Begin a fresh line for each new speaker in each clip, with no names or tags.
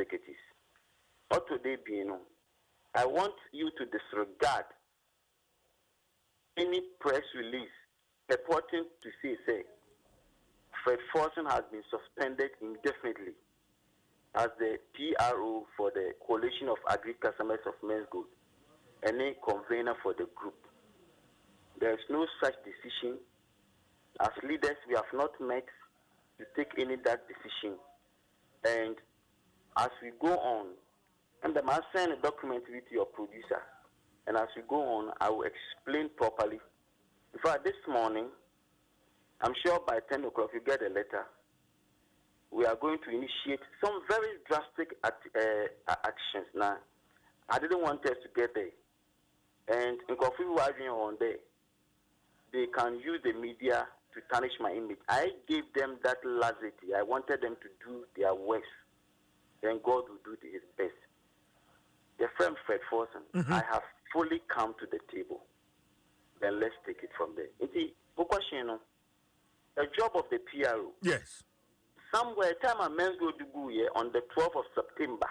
executives. Or today being, I want you to disregard any press release purporting to say Fred Forson has been suspended indefinitely as the PRO for the Coalition of Agri Customers of Men's Good and a convener for the group. There is no such decision. As leaders, we have not met to take any that decision. And as we go on, and I must send a document with your producer. And as we go on, I will explain properly. In fact, this morning, I'm sure by 10 o'clock you get a letter. We are going to initiate some very drastic actions. Now, I didn't want us to get there. And in Kofi Wajin on there, they can use the media to tarnish my image. I gave them that laxity. I wanted them to do their worst. Then God will do his best. The friend Fred Forson, I have fully come to the table. Then let's take it from there. The job of the PRO.
Yes.
Somewhere, time a men's go to go here on the 12th of September,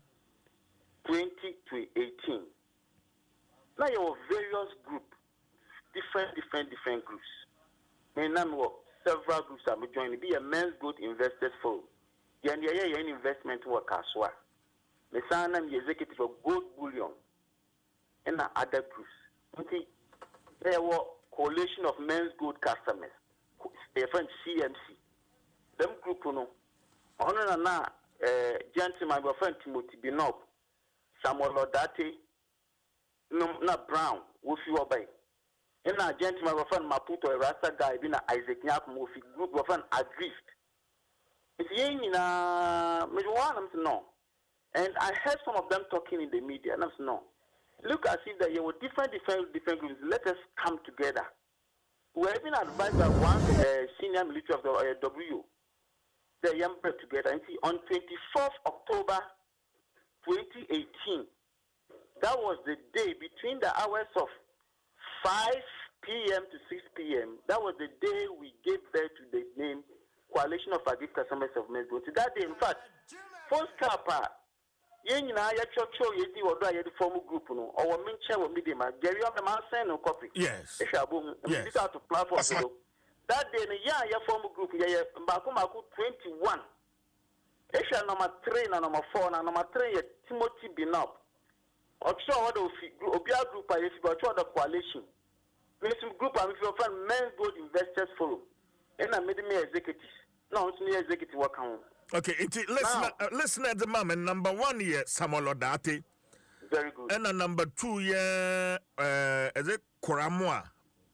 2018. Now you have various groups, different groups. And several groups are joining. Be a men's good investors forum. Yan investment work as well. The son and the executive of Gold Bullion and other groups. There were coalition of men's good customers, a friend CMC. Them group no. On na gentleman my friend Timothy Binob, Samuel Odate, no na Brown, Wofi Obey. And a gentleman my friend Maputo, a Rasta guy, been Isaac Nyak Mofi group of friend Adrift. It's yin no. And I heard some of them talking in the media, and I said, no. Look as if that you were different groups. Let us come together. We have been advised by one senior military of the W. The young people together. And see, on 24th October 2018, that was the day between the hours of 5 p.m. to 6 p.m. That was the day we gave birth to the name Coalition of Agri Customers of Men's Good. That day, in fact, first Kappa. Yen na ya chocho yedi odo ya form group no or mention we media ma Gary on the man send no copy.
Yes.
Yes. Out to platform so that day ya form group ya mbaku 21. Esha number 3 na number 4 na number 3 ya Timothy Binob. Ocho odo obia group ya fi ocho the coalition. This group am fi friend Men's Good Investors Forum. And I made me executives. No, it's me executive work on.
Okay, listen at the moment. Number 1 year, Samuel Odate.
Very good.
And number 2 year, is it Koramwa?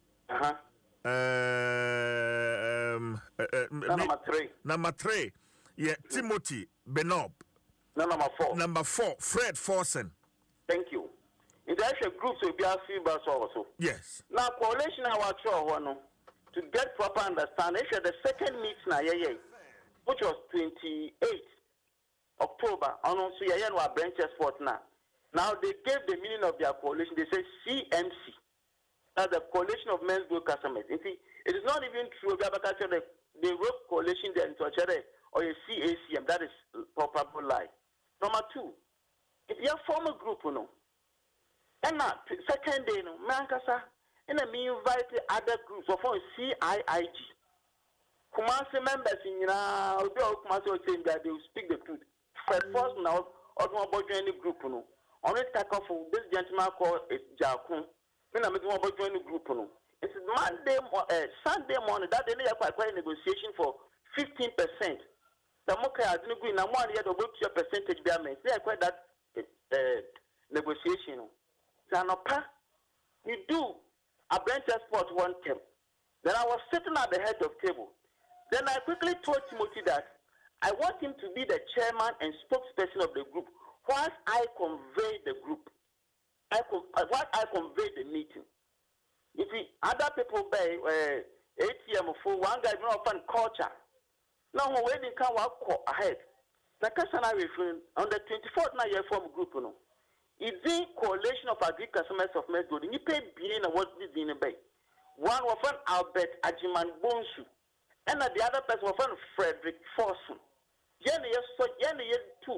Number 3.
Number 3, yeah, Timothy Binob.
Number 4.
Number 4, Fred Forson.
Thank you. In the actual groups will be a few also.
Yes.
Now, coalition our one to get proper understanding. The second meeting now, which was 28th October, and also our branch sport now. Now they gave the meaning of their coalition. They say CMC. That's the Coalition of Men's Good Customers. You see, it is not even true. They wrote coalition there into each other or a CACM. That is proper lie. Number 2, if you form a group, and now second day, Mankasa, and then me invite other groups of CIIG. Kumasi members in Kumasi are saying that they will speak the truth. First now, or about any group, only take off this gentleman called Jakun. Then I'm going to join the group. It's Sunday morning that they need quite negotiation for 15%. The Moka has no green and 1 year to your percentage. They are quite that negotiation. Sanopa, you do a branch sport 1 term. Then I was sitting at the head of table. Then I quickly told Timothy that I want him to be the chairman and spokesperson of the group whilst I convey the group. Whilst I convey the meeting. You see, other people buy ATM for one guy find culture. Now when they can walk ahead. The Kasana referring on the 24th now year form group. It's the Coalition of Agri Customers of Men's Good. You pay being what this in a bay. One was from Albert Ajiman Bonsu. And the other person was from Frederick Forson. Jenny, 2.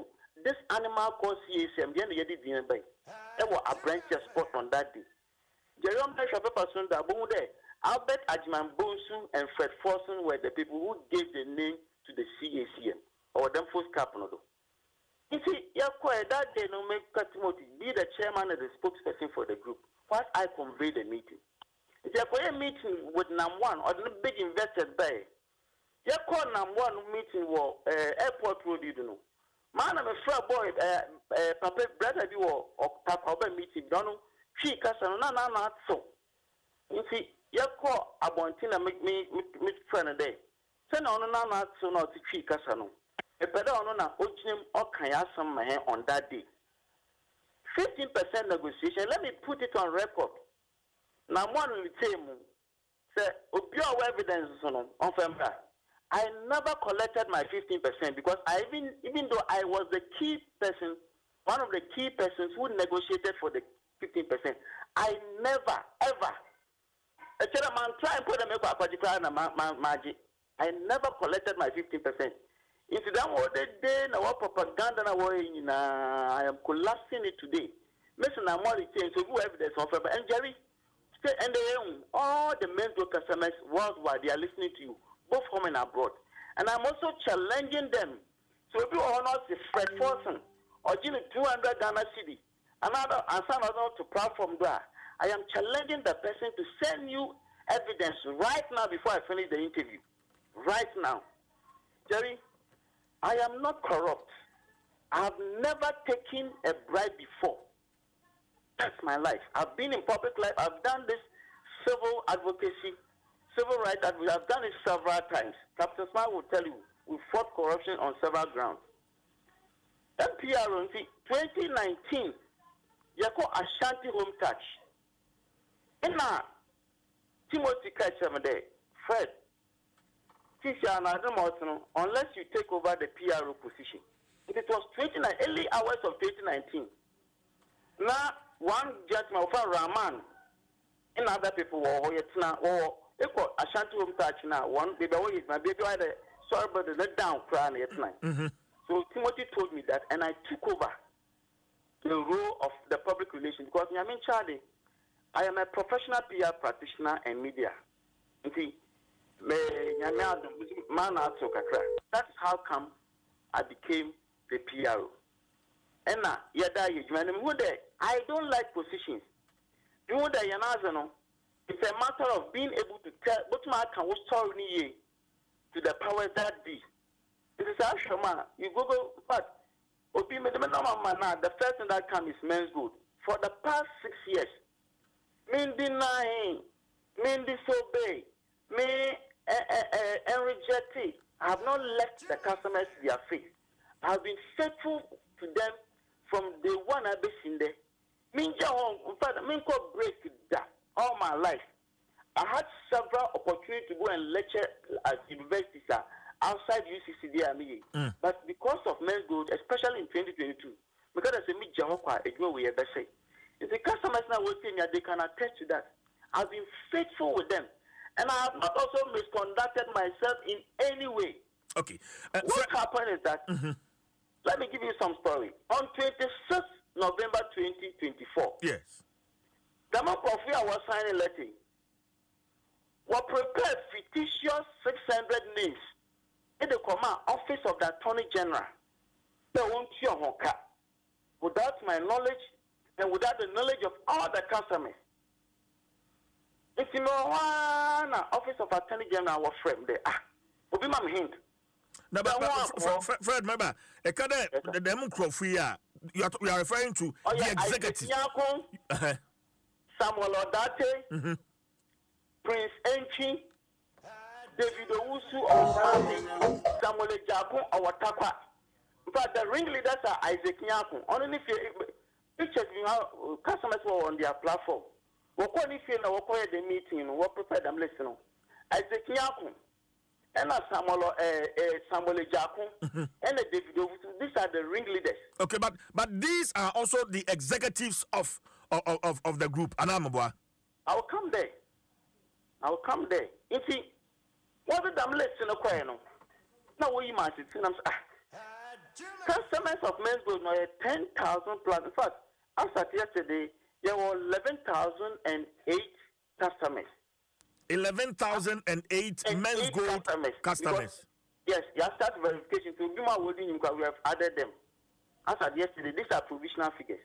this animal called CACM, the end of the day, there was a branch spot on that day. Jerome Pepper Sunda Bunde, Albert Ajman Bonsu, and Fred Forson were the people who gave the name to the CACM, or them first capital. You see, that day, no make Timothy be the chairman and the spokesperson for the group. What I convey the meeting. If you have a meeting with NAM1 or the big investors by, you call NAM1 meeting or airport road, you know. Man, I'm a fraud boy, Papa, brother, you or Papa meeting, don't know. She castle, no, so. You see, you call a bontina make me friend a day. Send on an so not to tree castle. A better on an Ojim or Kayasam on that day. 15% negotiation, let me put it on record. Now, one will tell me, say, obio evidence on Femba. I never collected my 15% because even though I was the key person, one of the key persons who negotiated for the 15%, I never, ever, a chairman try and put them up particular magic. I never collected my 15%. Into that one day, now propaganda I am collapsing it today. Listen, I'm more change so who evidence on Femba and Jerry. And all the men customers worldwide, they are listening to you, both home and abroad. And I'm also challenging them. So if you are not the Fred Forson or 200 Ghana City, another and some other to platform there, I am challenging the person to send you evidence right now before I finish the interview. Right now. Jerry, I am not corrupt. I have never taken a bribe before. That's my life. I've been in public life. I've done this civil advocacy, civil rights advocacy. I've done it several times. Captain Smart will tell you, we fought corruption on several grounds. NPR, 2019, you call Ashanti Home Touch. And now, Timothy Kachamade, Fred, Tisha and Adam Morton, unless you take over the PRO position. It was early hours of 2019. Now, one gentleman from Rahman and other people were now or equal Ashanti Home Touch now. One baby is my baby. I had a sorry, but the let down crying at night. So Timothy told me that, and I took over the role of the public relations because I'm in Charlie. I am a professional PR practitioner and media. You see, that's how come I became the PRO. And now, I don't like positions. You know that it's a matter of being able to tell what my can story to the power that be. It is actually you Google, but the first thing that comes is men's good. For the past 6 years, me denying, me disobey, me reject it. I have not left the customers their faith. I have been faithful to them from day one. I've been in there. In fact, I break that all my life. I had several opportunities to go and lecture at universities outside UCCD. But because of men's good, especially in 2022, because I say me Jahokwa, we ever say. If the customers now working here, they can attest to that. I've been faithful with them. And I have not also misconducted myself in any way.
Okay.
What happened is that, let me give you some story. On 26th November 2024,
yes,
the month of I was signing letter, were prepared fictitious 600 names in the command office of the Attorney General. They won't without my knowledge and without the knowledge of all the customers. It's in one office of Attorney General was framed there. Will be my hint.
No, but Fred, remember, the democracy you are referring to the executive.
Samuel Odate, Prince Enchi, David Owusu of Samuel Ejaku or Takwa. But the ringleaders are Isaac Nyaku. Only if pictures customers were on their platform. What if you know what the meeting, what prepare them listening? Isaac Nyaku. And Samuel Ejaku and David Owusu. These are the ringleaders.
Okay, but these are also the executives of the group. Anamabwa.
I will come there. You see, what did I'm listening to? Now we must see. customers of Men's Gold now 10,000 plus. In fact, as at yesterday, there were 11,008 customers.
11,008 Men's Gold customers.
Yes, you have started verification. So we have added them. As at yesterday, these are provisional figures.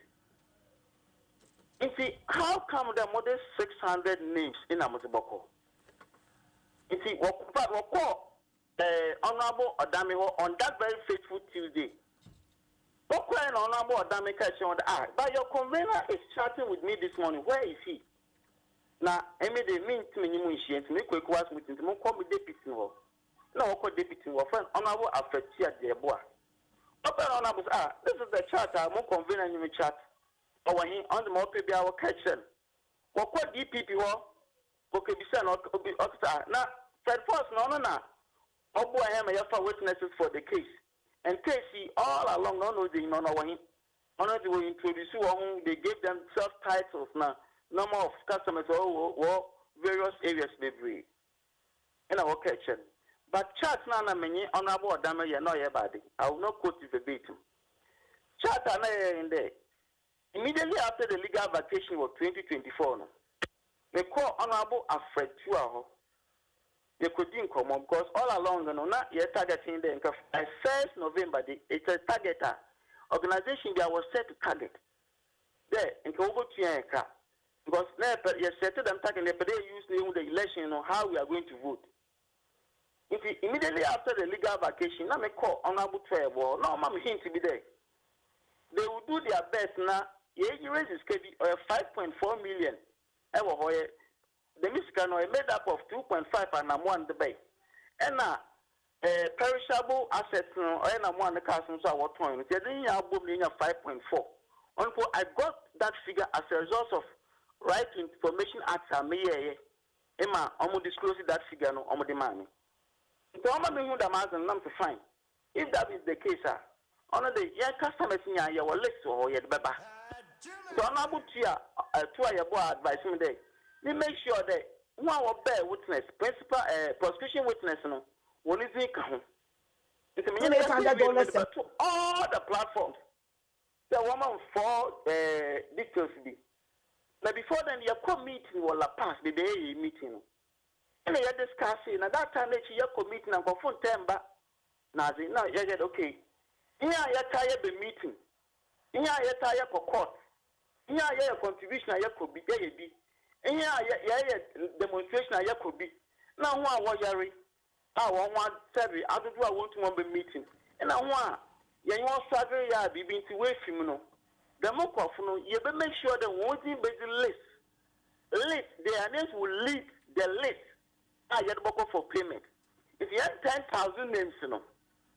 You see, how come there are more than 600 names in Amotiboko? You see, what call Honorable Adami on that very fateful Tuesday. What call Honorable Adami on the eye? But your convener is chatting with me this morning. Where is he? Now, I made a mean to me, to make quick was meeting to call me deputy. No, I call deputy. Honorable Afetia, dear boy. Honorable, this is the chat. I'm more convener in the chat. Or when he on the more baby, our kitchen. What DPP war? Okay, be sent now. Fred Force, no. Oh boy, I am a witnesses for the case. And Casey, all along, no, they know when they will introduce you, they gave them self titles now. Number of customers or various areas they bring in our kitchen. But chat now, many honorable damage, no, body. I will not quote it verbatim. Chat in there. Immediately after the legal vacation of 2024, they call Honorable Alfred Tuaho. They could come on because all along, not yet targeting them. 1st November, it's a targeter organization that was set to target. There, in Kobo Tianka. Because you set them targeting, they use the election on how we are going to vote. Immediately after the legal vacation, now they call Honorable Tuaho. No, I'm hint to be there. They will do their best now. You raise this 5.4 million. The Michigan are made up of 2.5 and 1 the bay. And now, perishable assets and 1 the castles are what point. They didn't have 5.4. I got that figure as a result of Right to Information Act. Emma, almost disclosing that figure no almost demand. So I'm going to find. If that is the case, on the young customers in your list or your baba. So I'm able to your board advice me there. We make sure that one will bear witness, principal prosecution witness, no, one is in home. It's a $200 to all the platforms. The woman for details be. Now before then, your committee will pass the day meeting. And they are discussing at that time that your committee and go phone temper. Now you get okay. Here you tired the meeting. Here you tired for court. Here you contribution you could be there. Here you demonstration you could be. Now one worry. I want survey. I want to be meeting. And I want you want survey ya be being to wait for me. The more no you better make sure that won't be the list. Their names will lead the list. I get book for payment. If you have 10,000 names, you know.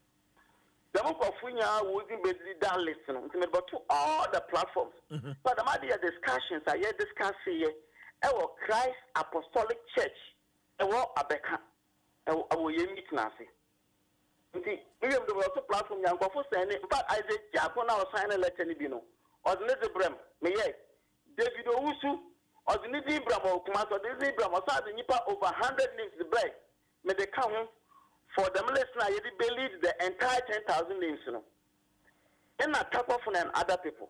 The monk of Funya wouldn't be that listen but to all the platforms. But the matter discussions are yet discussing here. Our Christ Apostolic Church, our Abeka, our meet Nasi. See, we have the also platform young for sending. In fact, I said, Japan, our sign a letter, you know, or the little Brem, may David Owusu, or the little Bram or Kumas, or the little Bram, or something, over 100 names the bread. May they come for them, listener, you believe the entire 10,000 names, you know. And not tap off on other people.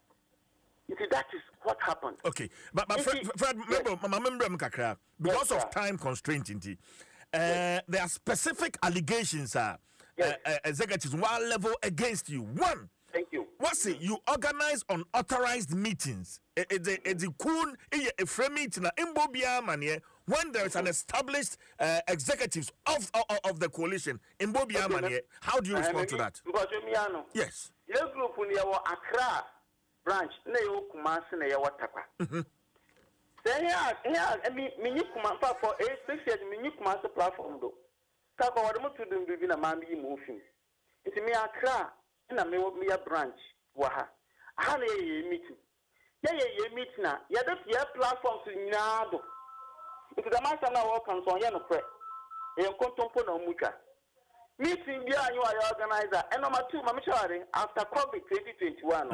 You see, that is what happened.
Okay, but Fred, remember, because of time constraint, there are specific allegations, executives, one level against you. One.
Thank you.
What's it? You organize unauthorized meetings. It's a cool a frame meeting in Bobia Mania when there is an established executives of the coalition in Bobia Mania. How do you respond to that? Yes.
Your group in your Accra branch, Neo Kumasi, Neo Wataka. Then I mean, Minukuma for 6 years, Minukuma platform though. Kako, what am I to do within a man be moving? It's me Accra. Na me branch waha aha na ye meeting ye meeting na ye the platforms nyado into the master na work on so ye no pre ye kontompo na muka meeting bia you are organizer and number 2 mama chare after COVID 2021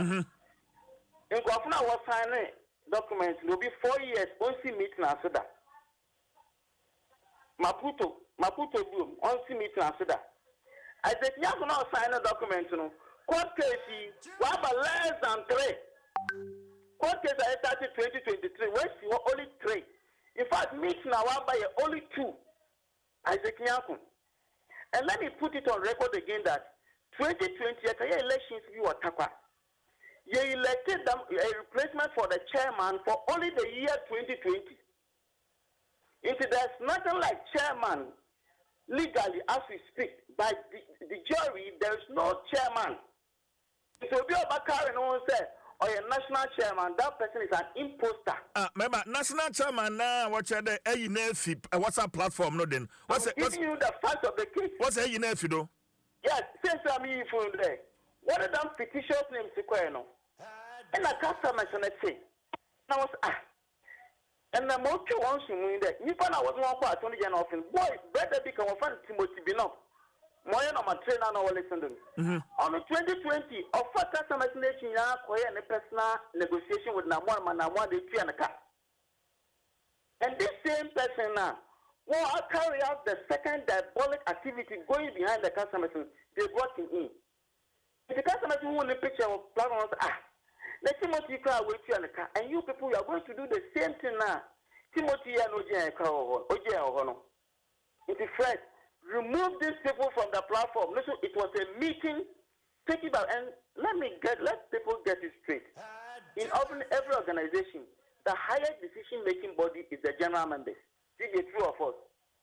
in kwafuna was sign documents will be 4 years only meeting after that Maputo boom only meeting after that Isaac Nyaku now sign a document, court case, we have less than 3. Court case I started 2023, where you were only 3. In fact, meet now by only 2. Isaac Nyaku. And let me put it on record again that 2020 elections you were Takwa. You elected them a replacement for the chairman for only the year 2020. There's nothing like chairman legally as we speak. By the jury, there is no chairman. It will be about carrying on say, or a national chairman, that person is an imposter.
Remember, national chairman now, what's the WhatsApp platform? No, then
what's giving you the fact of the case.
What's the AUNF, though?
Yes, since I'm here for there. What are them fictitious names to no? And I customer and I say, now and the most you want to win that. You found I was one part only an often. Boy, better become a fan Timothy Bino. Moya no my trainer now listen to me. On the 2020, offer customer nation ya and a personal negotiation with Namwan Manamwan the tree and a car. And this same person now will carry out the second diabolic activity going behind the customers. They brought him in. If the customers who want a picture of platforms, let Timothy cry with you and the car, and you people are going to do the same thing now. Timothy and Oje. It is right. Remove these people from the platform. Listen, it was a meeting. Take it out and let people get it straight. In every organization, the highest decision-making body is the general members. DJ, true or false?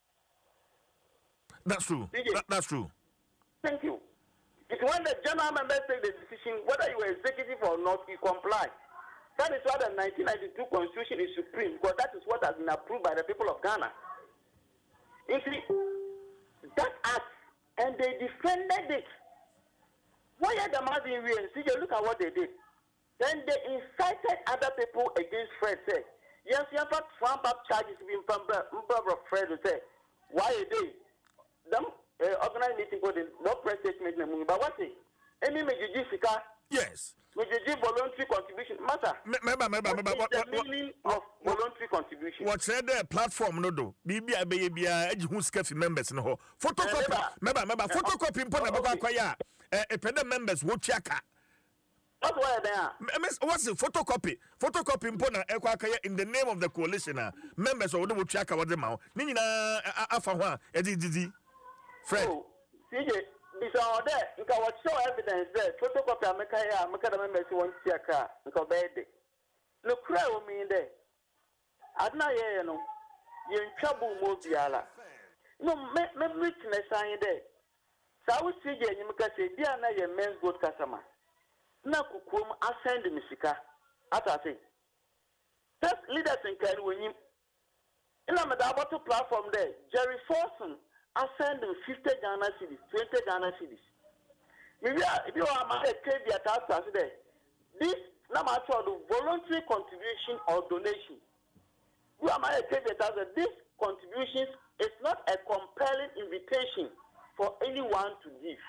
That's true. That's true.
Thank you. It's when the general members take the decision, whether you are executive or not, you comply. That is why the 1992 Constitution is supreme, because that is what has been approved by the people of Ghana. You see, that act, and they defended it. Why are the Marvin Real? See, look at what they did. Then they incited other people against Fred. Say, yes, you have to trump up charges being from Fred. Say, why are they? Them organized meeting for the no press statement. But what is? Any major
yes.
Major voluntary contribution matter. The meaning of voluntary contribution.
What's the platform? No, do. Baby, who's scaffy members no. Photocopy. Remember, photocopy important. A pen members will check.
That's why they are.
What's the photocopy? Photocopy important in the name of the coalition. Members of the will check about them out. Nina Afawa, Eddie. Fred.
Oh, CJ, this are there. You can show evidence there. Photocopy, I make the members want to check her. Because bad. Look, cry with me there. Adna, you know, you're in trouble, Mobiala. No, me witness sign there. So I would see you, you can say, dear, now your men's good customer. Now, Kukum, I send the Missika. As I say, first leaders in Kenya, when you in a platform there, Jerry Forson. I send them 50 Ghana cedis, 20 Ghana cedis. Maybe if you are my KV at us today, this number the voluntary contribution or donation. You are my KV at us. This contribution is not a compelling invitation for anyone to give.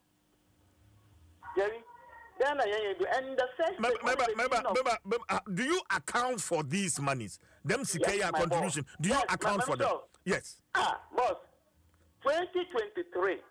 Jerry, then and the first.
Do you account for these monies? Them Sikaya contribution.
Boss.
Do you account for them? Yes.
Boss. 2023.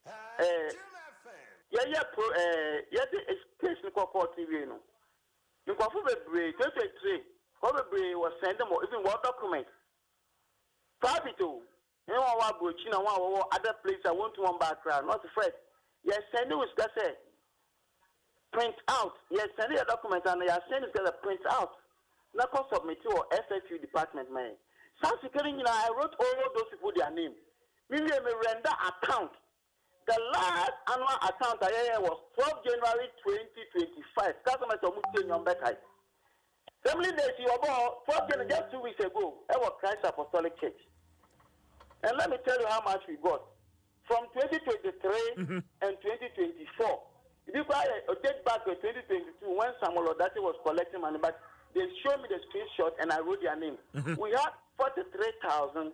Education court TV. You go for the 2023. Probably was sent them even what document. Capital. You know what Burkina or other place I want to one background, not afraid. Yes, send it with say print out. Yes, send a document and you send it to print out. Not submit to SSU department, man. South Security, I wrote all those people their name. We render account. The last annual account I was 12 January 2025. Customers are moving on back. Family days you about 12 January just 2 weeks ago. That was Christ Apostolic Church. And let me tell you how much we got from 2023 and 2024. If you buy a date back to 2022 when Samuel Odati was collecting money, but they showed me the screenshot and I wrote their name. We had 43,750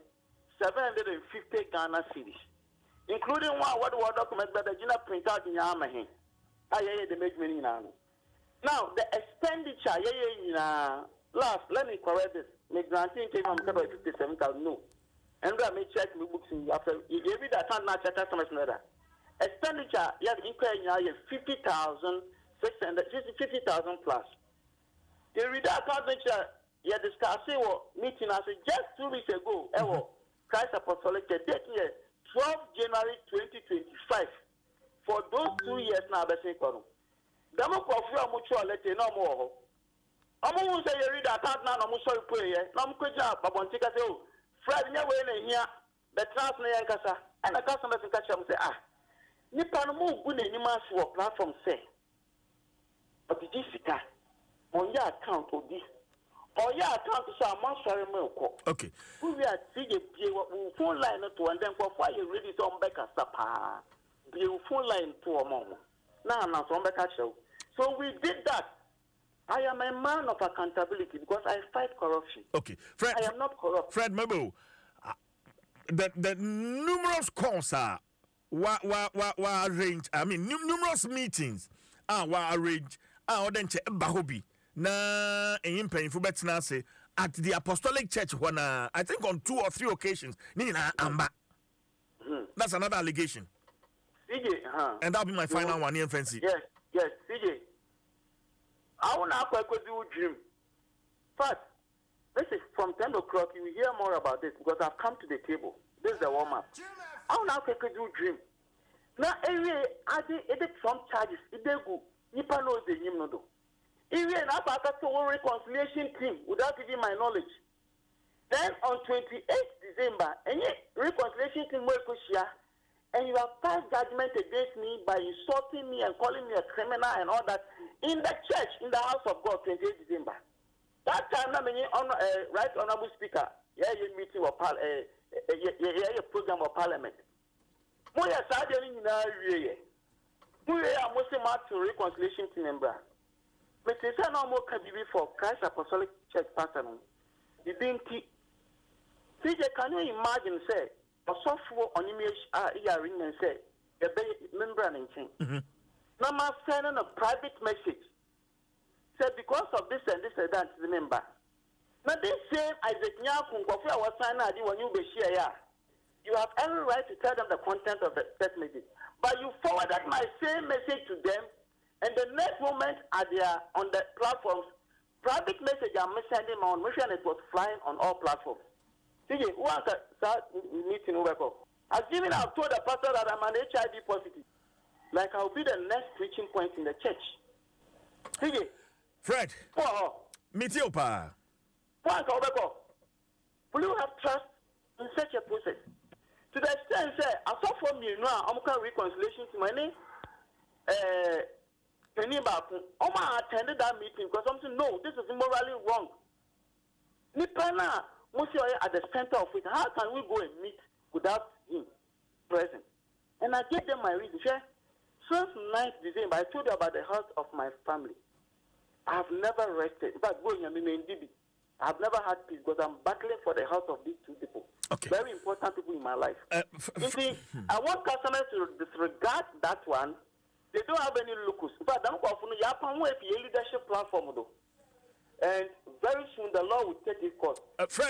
Ghana cedis, including one document that the Gina print out in Yamahin. They make money now. Now, the expenditure, last, let me correct this. My granting came from 57,000. No. And I may check my books after you gave me that account, not check customers. expenditure yes increase 50,000 50,000 plus. The reader account venture yeah discussing meeting as just 2 weeks ago. Christ Apostolic Church date here 12 January 2025. For those 2 years now, Bessie Kono. Damo Kofi Amucho let no more. Amu say you read account now, no sorry pray. No Kuja, Babontika say, Fred, never in here, the Transnayan Kasa, and the customers in Kacham say, Nippon move good in your platform say. But the Jessica on your account of this. Or your account is a master milk.
Okay.
We are seeing a phone line to and then for why you ready to back a sapa. The phone line to a moment. Now I'm not on back show. So we did that. I am a man of accountability because I fight corruption.
Okay. Fred,
I am not corrupt.
Fred Mabo, the numerous calls are were arranged. I mean, numerous meetings were arranged. Odenche Bahobi na painful betina say at the Apostolic Church when I think on 2 or 3 occasions. Nina Amba. That's another allegation.
CJ,
and that'll be my final one here, fancy.
Yes, CJ. I want to do dream. First, this is from 10 o'clock. You will hear more about this because I've come to the table. This is the warm up. I want to do dream. Now, I did some charges. It go. Nipa knows the hymn no. Even after the reconciliation team without giving my knowledge. Then on 28th December, any reconciliation team will push here, and you have passed judgment against me by insulting me and calling me a criminal and all that in the church, in the house of God, 28th December. That time, right honorable speaker, meeting or program of parliament. We are starting in our area. We are Muslim to reconciliation team member. But they say no more can be for Christ Apostolic Church pastor. You didn't CJ, can you imagine, say, a software on image hearing and say, a member and thing. Now, I'm sending a private message. Said because of this and that, remember. Now, this same Isaac Nyakun, Kofi, was signing when you be share. You have every right to tell them the content of the text message. But you forwarded my same message to them, and the next moment they are on the platforms, private message I'm sending on mission, it was flying on all platforms. See, who has start meeting over? I've told the pastor that I'm an HIV positive. Like I'll be the next preaching point in the church. See,
Fred, Mitiopa.
Will you have trust in such a process? To the extent, I saw from you now, I'm going to reconciliation to my name. I attended that meeting because I'm saying, no, this is immorally wrong. Nipana, Monsieur at the center of it. How can we go and meet without him present? And I gave them my reason. Since 9th December, I told you about the health of my family. I have never rested. In fact, I have never had peace because I'm battling for the health of these 2 people.
Okay.
Very important people in my life. You see, I want customers to disregard that one. They don't have any locus. In fact, I'm going to a leadership platform. And very soon the law will take its course.
Fred.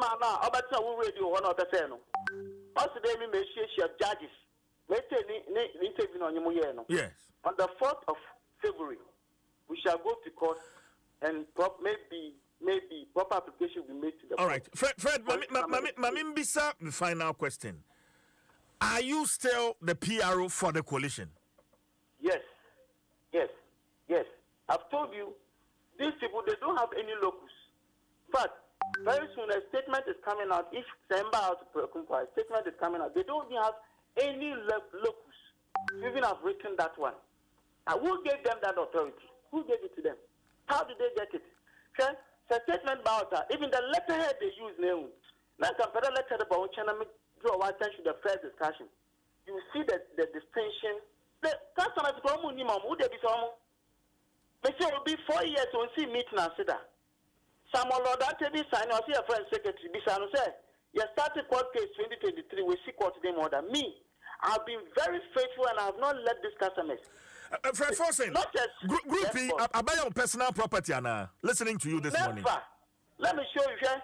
Also, they may share judges.
Yes.
On the 4th of February, we shall go to court and maybe proper application will be made to the
All right. Fred, Mamimbisa, the final question. Are you still the PRO for the coalition?
Yes. I've told you, these people, they don't have any locus. But very soon a statement is coming out. If Semba has a statement is coming out, they don't even have any locus. You even have written that one. Who gave them that authority? Who gave it to them? How did they get it? Okay? So statement about that. Even the letterhead they use now. Now, compare the letter about China, draw attention to the first discussion. You see the distinction. The customers go minimum. Who they be some? Monsieur will be 4 years to see meeting and sit there. Samuel Lord, that be signed. I see a friend secretary. Be signed. Say, you started court case 2023. We see court today more than me. I've been very faithful and I have not let these customers.
Fred Forsen, Group P, I buy your personal property and listening to you this morning.
Let me show you.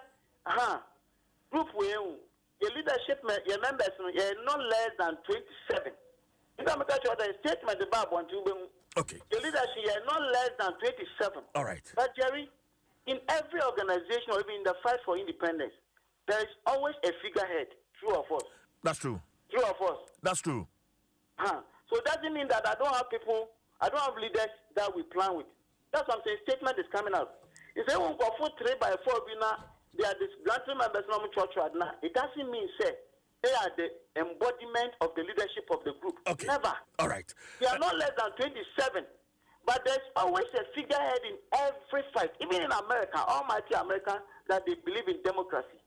Group your leadership, your members, you're not less than 27. The statement about one to
Okay.
the leadership is not less than 27.
All right.
But Jerry, in every organization or even in the fight for independence, there is always a figurehead, true or false.
That's true.
True or false.
That's true.
So it doesn't mean that I don't have people, I don't have leaders that we plan with. That's what I'm saying. Statement is coming out. If they won't go for 3x4, they are disgruntled members of the church right now. It doesn't mean, say, they are the embodiment of the leadership of the group.
Okay.
Never.
All right.
They are not less than 27. But there's always a figurehead in every fight. Even in America, almighty America, that they believe in democracy.